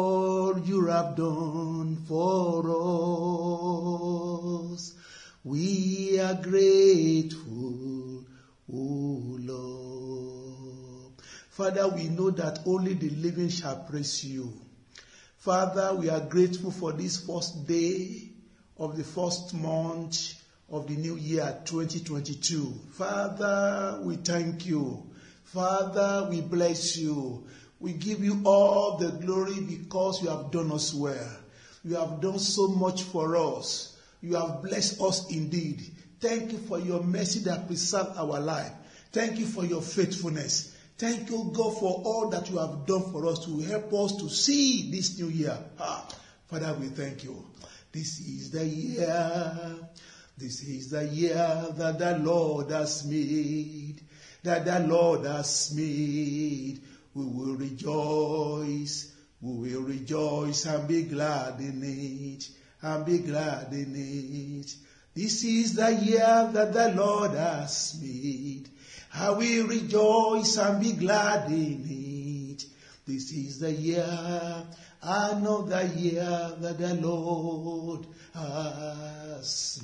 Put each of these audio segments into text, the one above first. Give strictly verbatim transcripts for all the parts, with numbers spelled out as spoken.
all you have done for us. We are grateful, O Lord. Father, we know that only the living shall praise you. Father, we are grateful for this first day of the first month of the new year twenty twenty-two. Father, we thank you. Father, we bless you. We give you all the glory because you have done us well. You have done so much for us. You have blessed us indeed. Thank you for your mercy that preserves our life. Thank you for your faithfulness. Thank you, God, for all that you have done for us to help us to see this new year. Ah, Father, we thank you. This is the year. This is the year that the Lord has made. That the Lord has made. We will rejoice. We will rejoice and be glad in it. And be glad in it. This is the year that the Lord has made. I will rejoice and be glad in it. This is the year, another year that the Lord has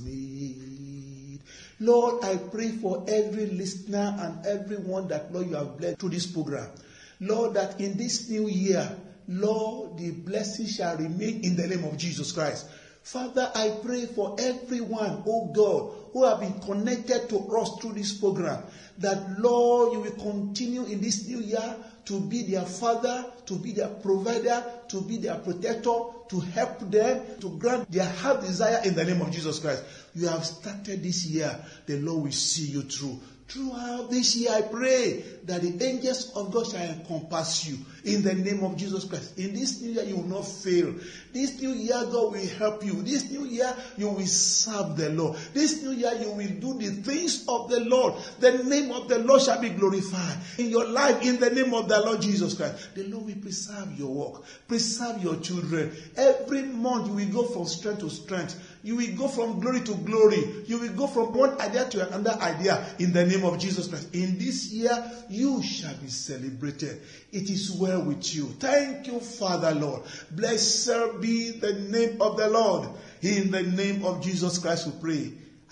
made. Lord, I pray for every listener and everyone that, Lord, you have blessed through this program. Lord, that in this new year, Lord, the blessing shall remain in the name of Jesus Christ. Father, I pray for everyone, oh God, who have been connected to us through this program, that, Lord, you will continue in this new year to be their father, to be their provider, to be their protector, to help them, to grant their heart desire in the name of Jesus Christ. You have started this year, the Lord will see you through. Throughout this year, I pray that the angels of God shall encompass you in the name of Jesus Christ. In this new year, you will not fail. This new year, God will help you. This new year, you will serve the Lord. This new year, you will do the things of the Lord. The name of the Lord shall be glorified in your life in the name of the Lord Jesus Christ. The Lord will preserve your work, preserve your children. Every month, you will go from strength to strength. You will go from glory to glory. You will go from one idea to another idea in the name of Jesus Christ. In this year, you shall be celebrated. It is well with you. Thank you, Father, Lord. Blessed be the name of the Lord. In the name of Jesus Christ we pray.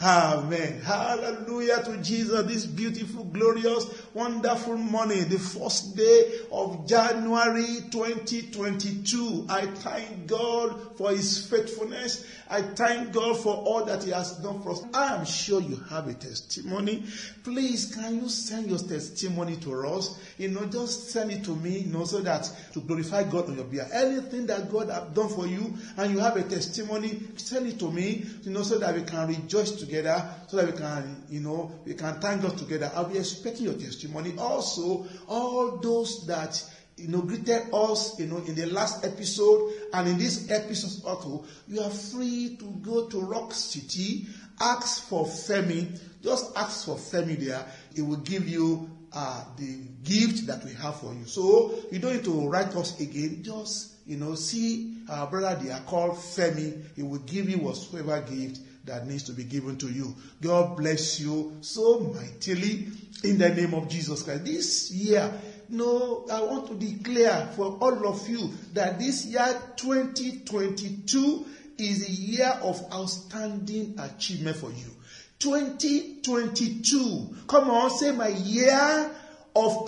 Amen. Hallelujah to Jesus. This beautiful, glorious, wonderful morning, the first day of January twenty twenty-two. I thank God for his faithfulness. I thank God for all that he has done for us. I am sure you have a testimony. Please, can you send your testimony to us? You know, just send it to me, you know, so that to glorify God on your behalf. Anything that God has done for you and you have a testimony, send it to me, you know, so that we can rejoice together, so that we can, you know, we can thank God together. I'll be expecting your testimony. Also, all those that, you know, greeted us, you know, in the last episode and in this episode also, you are free to go to Rock City, ask for Femi, just ask for Femi there. It will give you uh, the gift that we have for you. So you don't need to write us again. Just, you know, see our brother there called Femi. He will give you whatsoever gift that needs to be given to you. God bless you so mightily in the name of Jesus Christ. This year, no, I want to declare for all of you that this year twenty twenty-two is a year of outstanding achievement for you. twenty twenty-two, come on, say my year of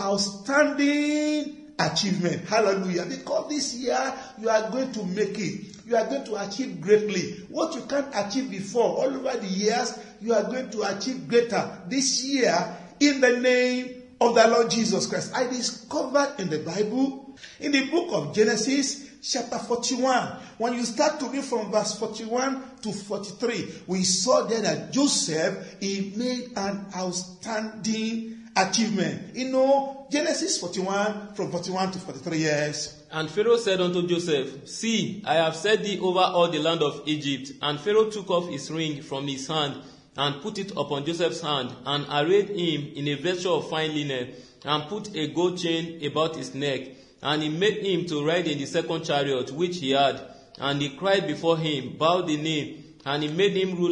outstanding achievement. Hallelujah. Because this year you are going to make it. You are going to achieve greatly. What you can't achieve before, all over the years, you are going to achieve greater this year in the name of the Lord Jesus Christ. I discovered in the Bible, in the book of Genesis, chapter forty-one, when you start to read from verse forty-one to forty-three, we saw there that Joseph, he made an outstanding achievement. You know, Genesis forty-one, from forty-one to forty-three years. And Pharaoh said unto Joseph, See, I have set thee over all the land of Egypt. And Pharaoh took off his ring from his hand, and put it upon Joseph's hand, and arrayed him in a vesture of fine linen, and put a gold chain about his neck. And he made him to ride in the second chariot which he had. And he cried before him, bowed the knee, and he made him ruler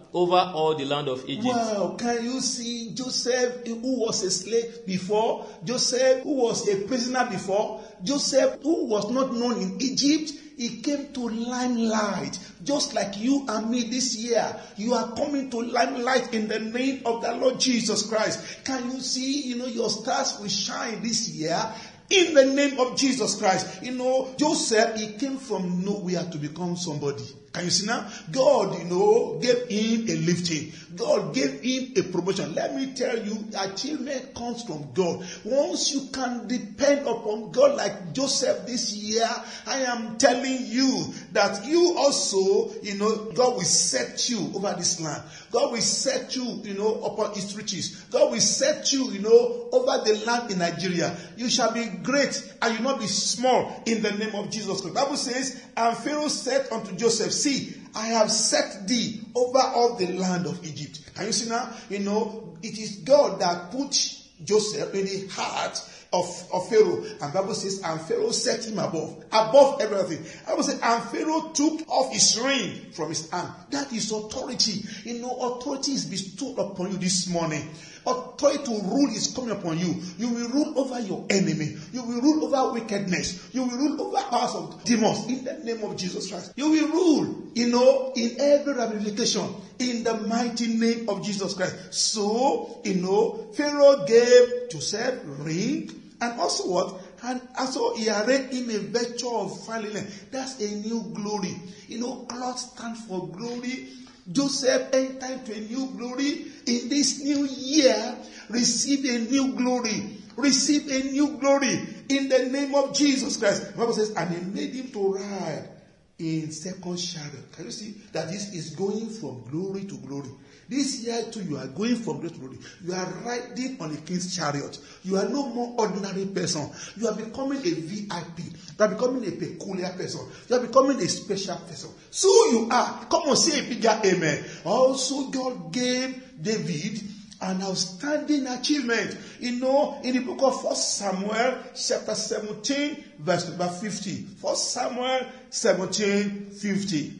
over all the land of Egypt. Wow, can you see Joseph, who was a slave before? Joseph, who was a prisoner before? Joseph, who was not known in Egypt? He came to limelight, just like you and me this year. You are coming to limelight in the name of the Lord Jesus Christ. Can you see, you know, your stars will shine this year in the name of Jesus Christ. You know, Joseph, he came from nowhere to become somebody. Can you see now? God, you know, gave him a lifting. God gave him a promotion. Let me tell you, achievement comes from God. Once you can depend upon God like Joseph this year, I am telling you that you also, you know, God will set you over this land. God will set you, you know, upon its riches. God will set you, you know, over the land in Nigeria. You shall be great and you will not be small in the name of Jesus Christ. The Bible says, and Pharaoh said unto Joseph, see, I have set thee over all the land of Egypt. Can you see now? You know, it is God that put Joseph in the heart of, of Pharaoh. And the Bible says, and Pharaoh set him above, above everything. The Bible says, and Pharaoh took off his ring from his hand. That is authority. You know, authority is bestowed upon you this morning. Authority to rule is coming upon you. You will rule over your enemy. You will rule over wickedness. You will rule over powers of demons in the name of Jesus Christ. You will rule, you know, in every ramification in the mighty name of Jesus Christ. So, you know, Pharaoh gave Joseph ring and also what? And also he arrayed him a vesture of fine linen. That's a new glory. You know, cloth stands for glory. Joseph entered into a new glory. In this new year, receive a new glory. Receive a new glory in the name of Jesus Christ. The Bible says, and he made him to ride in second chariot. Can you see that this is going from glory to glory? This year too, you are going from glory to glory. You are riding on a king's chariot. You are no more ordinary person. You are becoming a V I P. You are becoming a peculiar person. You are becoming a special person. So you are. Come on, say a bigger amen. Also, God gave David an outstanding achievement. You know, in the book of First Samuel, chapter seventeen, verse number fifty. First Samuel seventeen, fifty.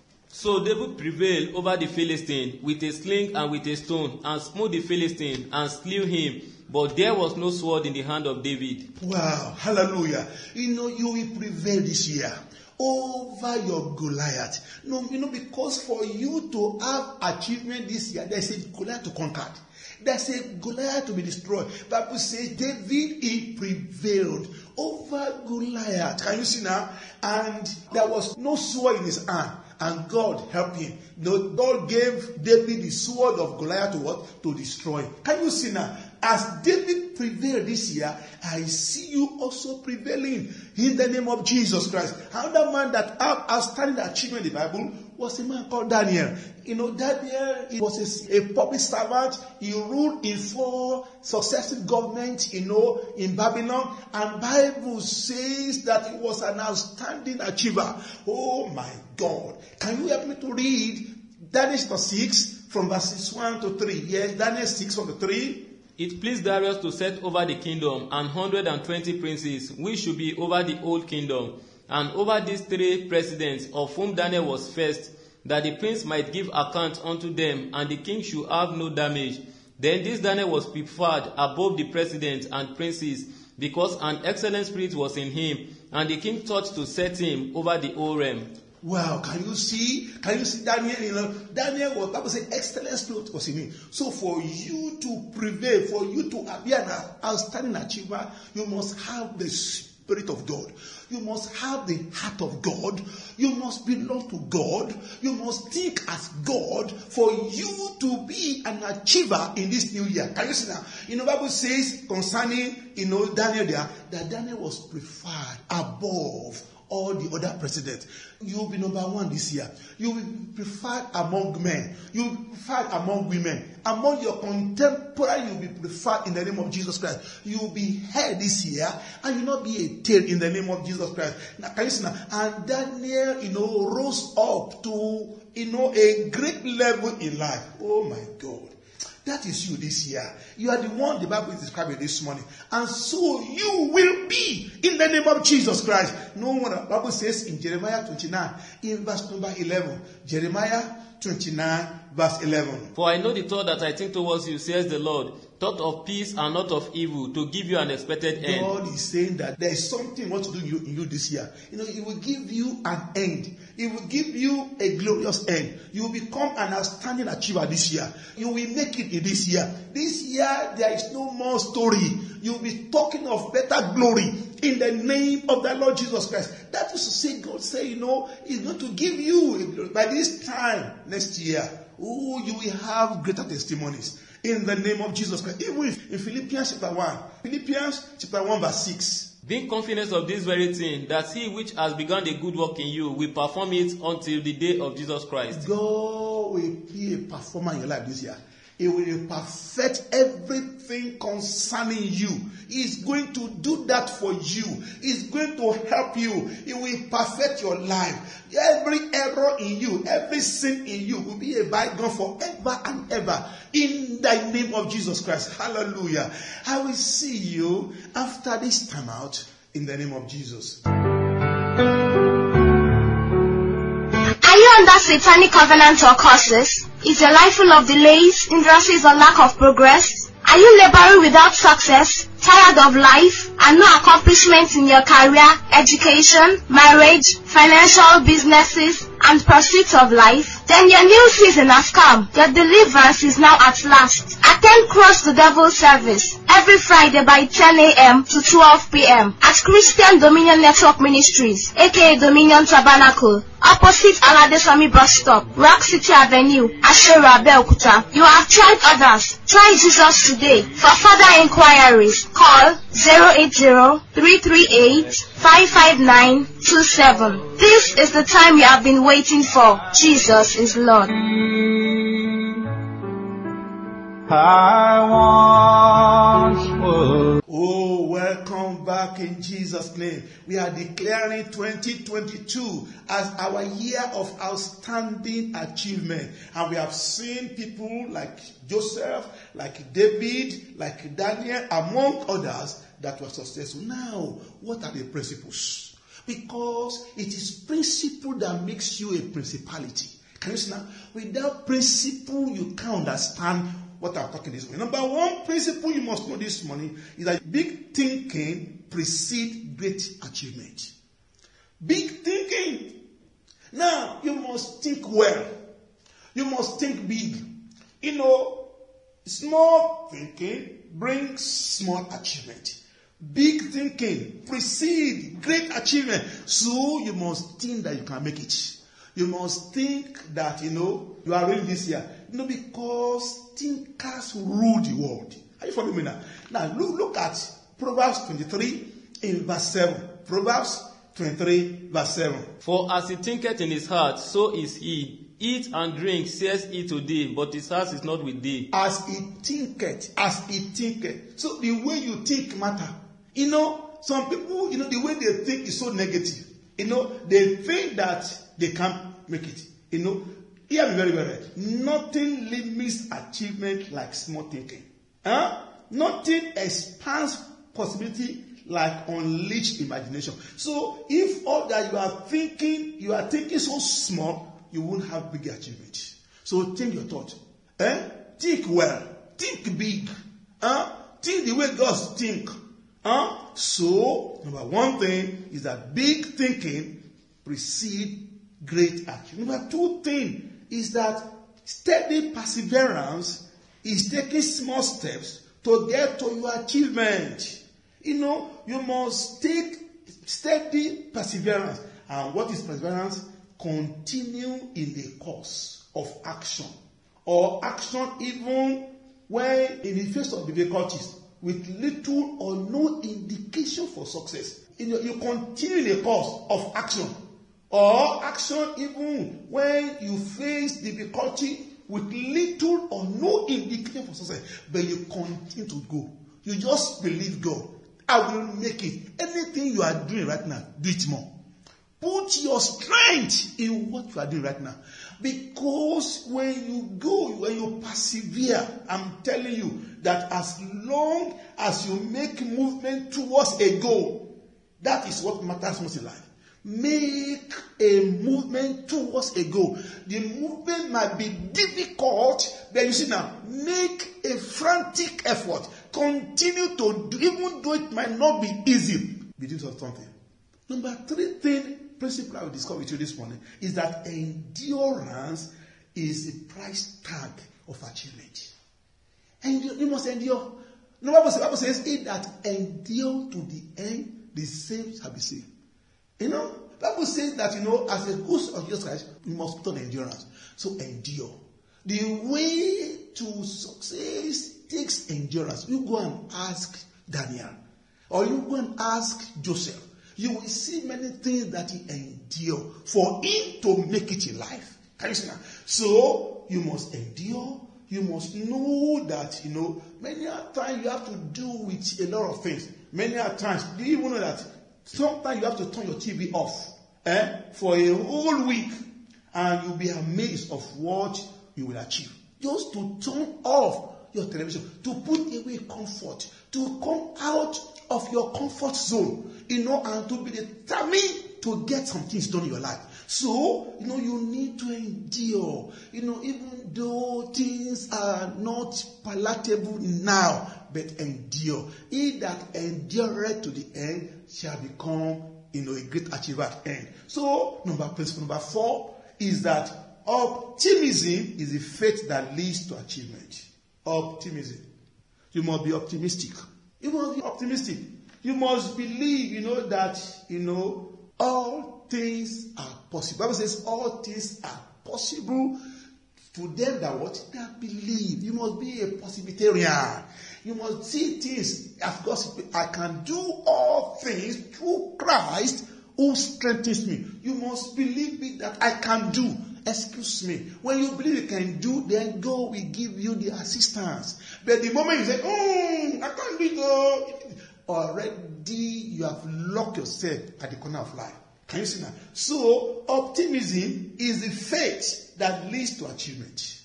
So David prevailed over the Philistine with a sling and with a stone, and smote the Philistine, and slew him. But there was no sword in the hand of David. Wow, hallelujah. You know, you will prevail this year over your Goliath. No, you know, because for you to have achievement this year, there's a Goliath to conquer. There's a Goliath to be destroyed. The Bible says David, he prevailed over Goliath. Can you see now? And there was no sword in his hand. And God helped him. God gave David the sword of Goliath to what? To destroy. Can you see now? As David prevailed this year, I see you also prevailing in the name of Jesus Christ. Another man that had outstanding achievement in the Bible was a man called Daniel. You know, Daniel, he was a, a public servant. He ruled in four successive governments, you know, in Babylon. And Bible says that he was an outstanding achiever. Oh my God. Can you help me to read Daniel six from verses one to three? Yes, Daniel six from the three. It pleased Darius to set over the kingdom an hundred and twenty princes, which should be over the old kingdom, and over these three presidents, of whom Daniel was first, that the prince might give account unto them, and the king should have no damage. Then this Daniel was preferred above the presidents and princes, because an excellent spirit was in him, and the king thought to set him over the whole realm. Wow, can you see? Can you see Daniel? You know, Daniel was, Bible says, excellent spirit was in him. So for you to prevail, for you to be an outstanding achiever, you must have the Spirit of God. You must have the heart of God. You must belong to God. You must think as God for you to be an achiever in this new year. Can you see now? You know, Bible says concerning, you know, Daniel there, that Daniel was preferred above all the other presidents. You will be number one this year. You will be preferred among men. You will be preferred among women. Among your contemporary, you will be preferred in the name of Jesus Christ. You will be head this year, and you will not be a tail in the name of Jesus Christ. Now, can you see now? And Daniel, you know, rose up to, you know, a great level in life. Oh my God. That is you this year. You are the one the Bible is describing this morning. And so you will be in the name of Jesus Christ. No wonder the Bible says in Jeremiah twenty-nine, in verse number eleven. Jeremiah twenty-nine, verse eleven. For I know the thought that I think towards you, says the Lord, thought of peace and not of evil, to give you an expected end. God is saying that there is something He wants to do in you, in you this year. You know, He will give you an end. He will give you a glorious end. You will become an outstanding achiever this year. You will make it in this year. This year, there is no more story. You will be talking of better glory in the name of the Lord Jesus Christ. That is to say, God say, you know, He's going to give you, by this time next year, oh, you will have greater testimonies. In the name of Jesus Christ. Even in Philippians chapter one. Philippians chapter one verse six. Being confident of this very thing, that he which has begun a good work in you will perform it until the day of Jesus Christ. God will be a performer in your life this year. He will perfect everything concerning you. He's going to do that for you. He's going to help you. He will perfect your life. Every error in you, every sin in you will be a bygone forever and ever. In the name of Jesus Christ. Hallelujah. I will see you after this time out in the name of Jesus. Are you under satanic covenant or curses? Is your life full of delays, hindrances, or lack of progress? Are you laboring without success, tired of life, and no accomplishments in your career, education, marriage, financial, businesses, and pursuits of life? Then your new season has come. Your deliverance is now at last. Attend Cross the Devil service every Friday by ten a.m. to twelve p.m. at Christian Dominion Network Ministries, aka Dominion Tabernacle, opposite Aladesami bus stop, Rock City Avenue, Ashera, Abeokuta. You have tried others. Try Jesus today. For further inquiries, call zero eight zero, three three eight, five five nine two seven. This is the time you have been waiting for. Jesus is Lord. I once was. Oh, welcome back in Jesus' name. We are declaring twenty twenty-two as our year of outstanding achievement. And we have seen people like Joseph, like David, like Daniel, among others that were successful. Now, what are the principles? Because it is principle that makes you a principality. Can you see now? Without principle, you can't understand what I'm talking this way. Number one principle you must know this morning is that big thinking precedes great achievement. Big thinking. Now, you must think well. You must think big. You know, small thinking brings small achievement. Big thinking precedes great achievement. So you must think that you can make it. You must think that, you know, you are ready this year. You know, because thinkers rule the world. Are you following me now? Now, look, look at Proverbs twenty-three in verse seven. Proverbs twenty-three, verse seven. For as he thinketh in his heart, so is he. Eat and drink, says he today, but his heart is not with thee. As he thinketh, as he thinketh. So the way you think matter. You know, some people, you know, the way they think is so negative. You know, they think that they can't make it. You know, hear me very, very well. Nothing limits achievement like small thinking. Huh? Nothing expands possibility like unleashed imagination. So if all that you are thinking, you are thinking so small, you won't have big achievement. So think your thought. Eh? Think well. Think big. Huh? Think the way God thinks. Huh? So, number one thing is that big thinking precedes great action. Number two thing is that steady perseverance is taking small steps to get to your achievement. You know, you must take steady perseverance. And what is perseverance? Continue in the course of action. Or action even when in the face of difficulties with little or no indication for success. You know, you continue in the course of action. Or action even when you face difficulty with little or no indication for success. But you continue to go. You just believe God. I will make it. Anything you are doing right now, do it more. Put your strength in what you are doing right now. Because when you go, when you persevere, I'm telling you that as long as you make movement towards a goal, that is what matters most in life. Make a movement towards a goal. The movement might be difficult, but you see now, make a frantic effort. Continue to do, even though it might not be easy, be doing something. Number three thing, principle I will discuss with you this morning, is that endurance is the price tag of achievement. And you, you must endure. The Bible says, Bible says, "He that endure to the end, the same shall be saved." You know, the Bible says that, you know, as a ghost of Jesus Christ, you must put on endurance. So endure. The way to success takes endurance. You go and ask Daniel, or you go and ask Joseph. You will see many things that he endured for him to make it in life. Can you see that? So you must endure. You must know that, you know, many a times you have to do with a lot of things. Many a times, do you even know that sometimes you have to turn your T V off eh, for a whole week, and you'll be amazed of what you will achieve. Just to turn off your television, to put away comfort, to come out of your comfort zone, you know, and to be determined to get some things done in your life. So, you know, you need to endure, you know, even though things are not palatable now, but endure. He that endureth to the end shall become, you know, a great achiever at the end. So, number principle number four is that optimism is the faith that leads to achievement. Optimism. You must be optimistic. You must be optimistic. You must believe, you know, that, you know, all things are possible. The Bible says all things are possible to them that what? That believe. You must be a possibilitarian. You must see things as gospel. I can do all things through Christ who strengthens me. You must believe it that I can do. Excuse me. When you believe you can do, then God will give you the assistance. But the moment you say, oh, I can't do it, already you have locked yourself at the corner of life. Can you see that? So, optimism is the faith that leads to achievement.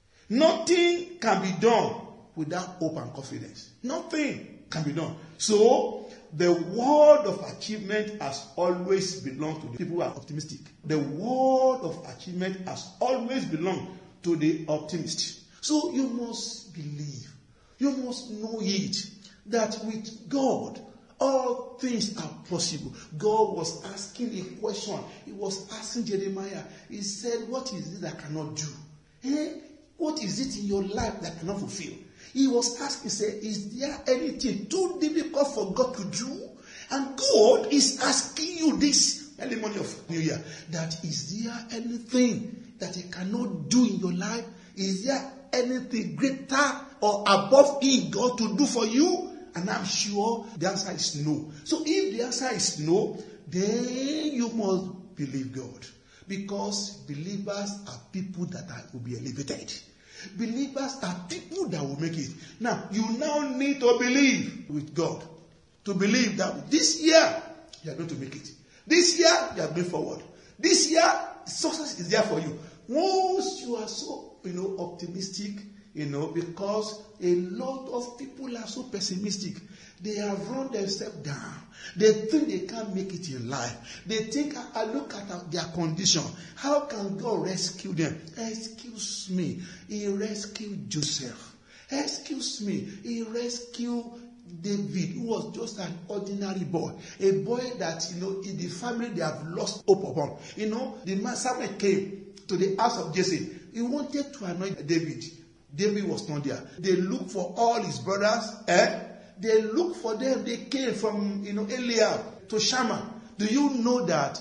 Nothing can be done without hope and confidence. Nothing can be done. So, the word of achievement has always belonged to the people who are optimistic. The word of achievement has always belonged to the optimist. So, you must believe. You must know it. That with God, all things are possible. God was asking a question. He was asking Jeremiah. He said, what is it I cannot do? Eh? What is it in your life that I cannot fulfill? He was asking, he said, is there anything too difficult for God to do? And God is asking you this early morning of New Year, that is there anything that He cannot do in your life? Is there anything greater or above Him God to do for you? And I'm sure the answer is no. So if the answer is no, then you must believe God. Because believers are people that are, will be elevated. Believers are people that will make it. Now, you now need to believe with God. To believe that this year, you are going to make it. This year, you are going forward. This year, success is there for you. Once you are so, you know, optimistic, you know, because a lot of people are so pessimistic. They have run themselves down. They think they can't make it in life. They think, I look at their condition. How can God rescue them? Excuse me. He rescued Joseph. Excuse me. He rescued David, who was just an ordinary boy. A boy that, you know, in the family they have lost hope upon. You know, the man Samuel came to the house of Jesse. He wanted to anoint David. David was not there. They looked for all his brothers. Eh? They looked for them. They came from, you know, Eliab to Shammah. Do you know that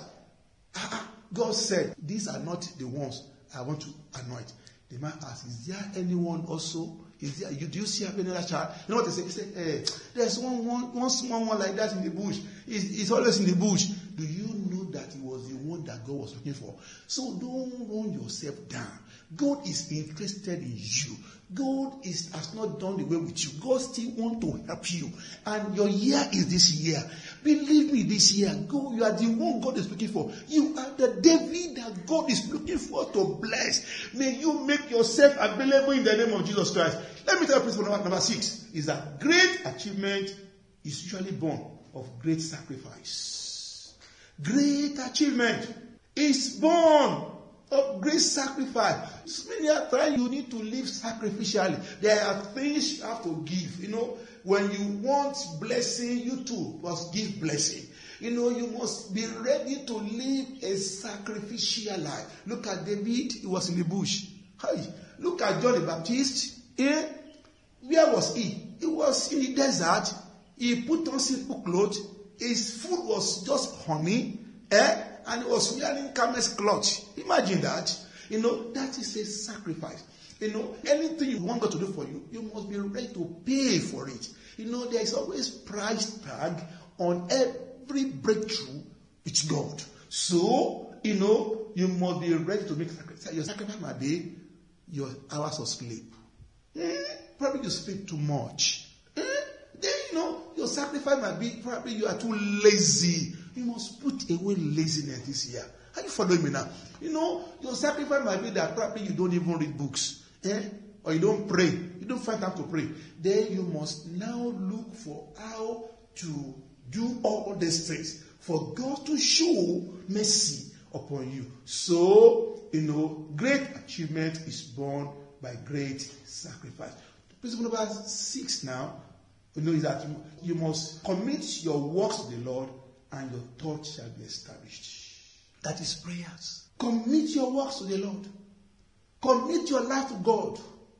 ah, God said, these are not the ones I want to anoint? The man asked, is there anyone also? Is there, you, do you see another child? You know what they say? They say, hey, there's one, one, one small one like that in the bush. He's, he's always in the bush. Do you know that he was the one that God was looking for. So don't run yourself down. God is interested in you. God is has not done away with you. God still wants to help you. And your year is this year. Believe me, this year, go. You are the one God is looking for. You are the David that God is looking for to bless. May you make yourself available in the name of Jesus Christ. Let me tell you principle number, number six is that great achievement is usually born of great sacrifice. Great achievement is born of great sacrifice. So many times you need to live sacrificially. There are things you have to give. You know, when you want blessing, you too must give blessing. You know, you must be ready to live a sacrificial life. Look at David, he was in the bush. Hey, look at John the Baptist. Eh? Where was he? He was in the desert. He put on simple clothes. His food was just honey. Eh? And he was wearing camel's cloth. Imagine that. You know, that is a sacrifice. You know, anything you want God to do for you, you must be ready to pay for it. You know, there is always price tag on every breakthrough with God. So, you know, you must be ready to make sacrifice. Your sacrifice might be your hours of sleep. Eh? Probably you sleep too much. Eh? Then, you know, your sacrifice might be probably you are too lazy. You must put away laziness this year. Are you following me now? You know, your sacrifice might be that probably you don't even read books. Eh? Or you don't pray. You don't find time to pray. Then you must now look for how to do all these things for God to show mercy upon you. So, you know, great achievement is born by great sacrifice. Principle number six now, you know, is that you, you must commit your works to the Lord and your thoughts shall be established. That is prayers. Commit your works to the Lord. Commit your life to God.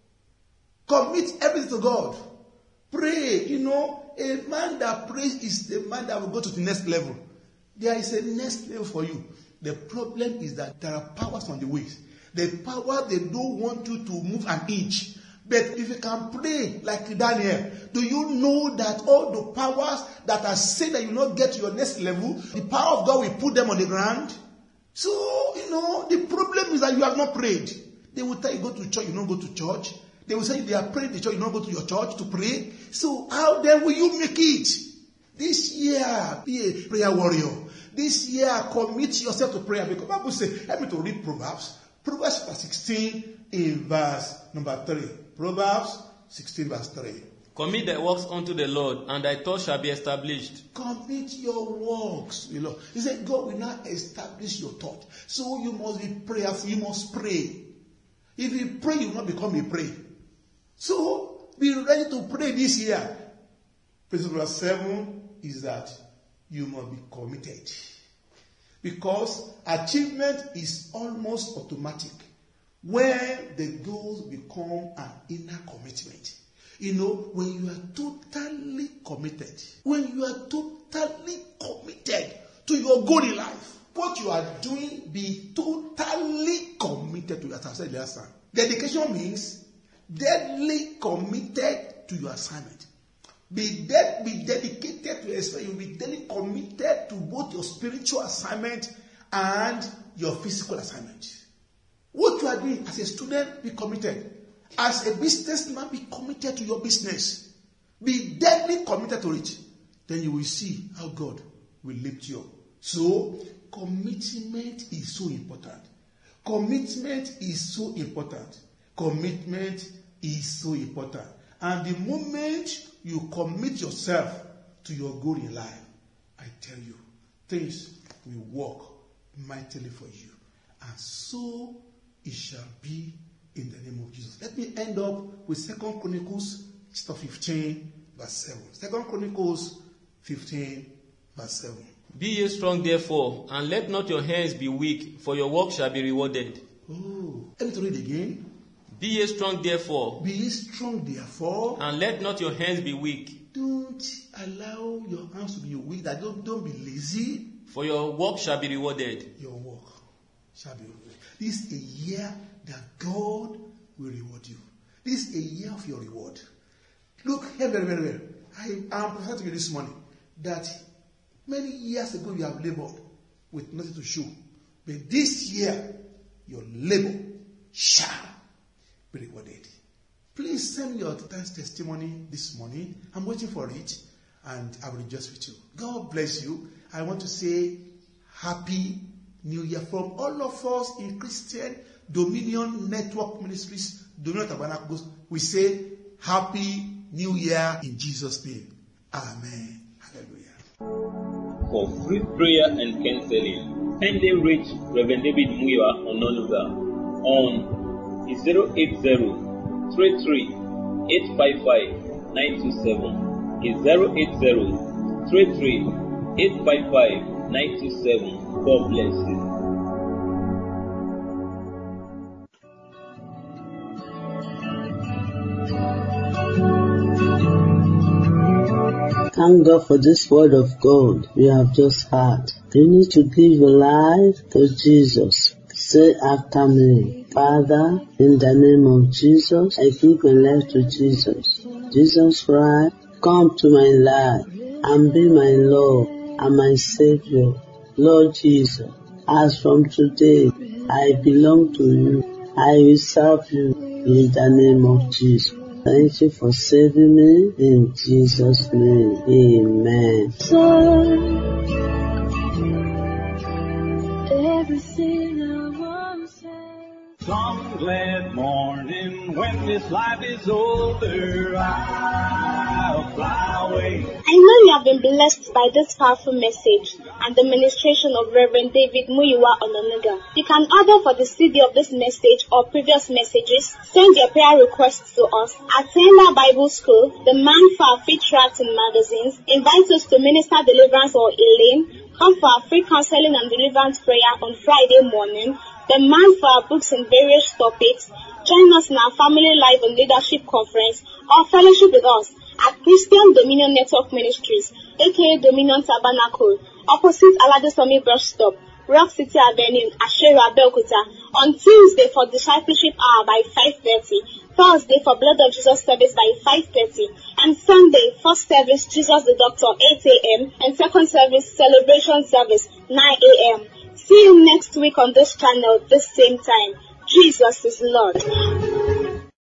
Commit everything to God. Pray. You know, a man that prays is the man that will go to the next level. There is a next level for you. The problem is that there are powers on the way. The power, they don't want you to move an inch. But if you can pray like Daniel, do you know that all the powers that are saying that you will not get to your next level, the power of God will put them on the ground? So, you know, the problem is that you have not prayed. They will tell you go to church, you don't go to church. They will say they are praying the church, you don't go to your church to pray. So how then will you make it? This year, be a prayer warrior. This year, commit yourself to prayer. Because the Bible says, help me to read Proverbs. Proverbs sixteen in verse number three. Proverbs sixteen verse three. Commit thy works unto the Lord, and thy thoughts shall be established. Commit your works, you know. He said, God will not establish your thought. So you must be prayerful. You must pray. If you pray, you will not become a prey. So be ready to pray this year. Principle number seven is that you must be committed. Because achievement is almost automatic when the goals become an inner commitment. You know, when you are totally committed, when you are totally committed to your goal in life, what you are doing, be totally committed to your assignment. I said last time. Dedication means deadly committed to your assignment. Be dead, be dedicated to your assignment. You'll be deadly committed to both your spiritual assignment and your physical assignment. What you are doing as a student, be committed. As a businessman, be committed to your business. Be deadly committed to it. Then you will see how God will lift you up. So, commitment is so important. Commitment is so important. Commitment is so important. And the moment you commit yourself to your goal in life, I tell you, things will work mightily for you. And so it shall be in the name of Jesus. Let me end up with Second Chronicles chapter fifteen, verse seven. Second Chronicles fifteen, verse seven. Be ye strong therefore, and let not your hands be weak, for your work shall be rewarded. Oh, let me read again. Be ye strong therefore. Be ye strong therefore. And let not your hands be weak. Don't allow your hands to be weak. That don't, don't be lazy. For your work shall be rewarded. Your work shall be rewarded. This is a year that God will reward you. This is a year of your reward. Look here very, very well. I am prophesying to you this morning that many years ago you have labored. with nothing to show. But this year, your labor shall be rewarded. Please send your testimony this morning. I'm waiting for it, and I will rejoice with you. God bless you. I want to say Happy New Year from all of us in Christian Dominion Network Ministries, Dominion Tabernacles. We say Happy New Year in Jesus' name. Amen. Hallelujah. For free prayer and counseling, kindly reach Reverend David Muyiwa Ononuga on zero eight zero, three three, eight five five, nine two seven. Is zero eight zero, three three, eight five five, nine two seven. God bless you. Thank God for this word of God we have just heard. You need to give your life to Jesus. Say after me, Father, in the name of Jesus, I give my life to Jesus. Jesus Christ, come to my life and be my Lord and my Savior. Lord Jesus, as from today, I belong to you. I will serve you in the name of Jesus. Thank you for saving me in Jesus' name. Amen. Everything I want to say. Some glad morning when this life is over, I'll fly away. I know you have been blessed by this powerful message and the ministration of Reverend David Muyiwa Ononuga. You can order for the C D of this message or previous messages. Send your prayer requests to us at Tenda Bible School, the Man for Our Feet Writing Magazines. Invite us to Minister Deliverance or Elaine. Come for our free counseling and deliverance prayer on Friday morning. The Man for Our Books in various topics. Join us in our Family Life and Leadership Conference or fellowship with us at Christian Dominion Network Ministries, aka Dominion Tabernacle, opposite Aladesomi Bus Stop, Rock City Avenue, Ashera, Belkuta, on Tuesday for Discipleship Hour by five thirty, Thursday for Blood of Jesus service by five thirty, and Sunday, first service Jesus the Doctor eight a.m. and second service Celebration service nine a.m. See you next week on this channel, this same time. Jesus is Lord.